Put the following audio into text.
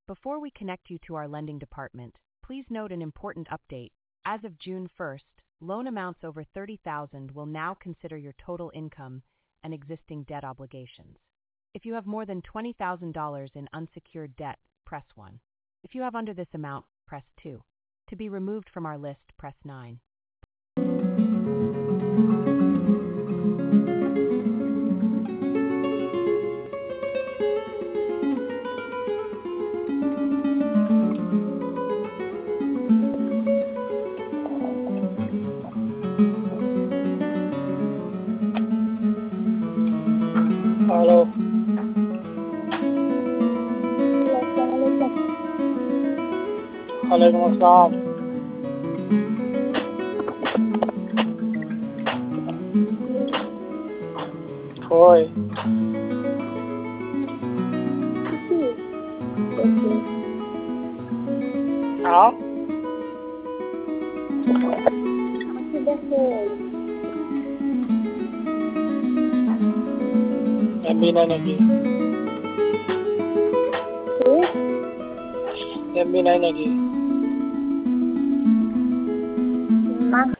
Before we connect you to our lending department, please note an important update. As of June 1st, loan amounts over $30,000 will now consider your total income and existing debt obligations. If you have more than $20,000 in unsecured debt, press 1. If you have under this amount, press 2. To be removed from our list, press 9. Hello वालेकुम अस्सलाम। होय हाँ MB नहीं लगी MB नहीं लगी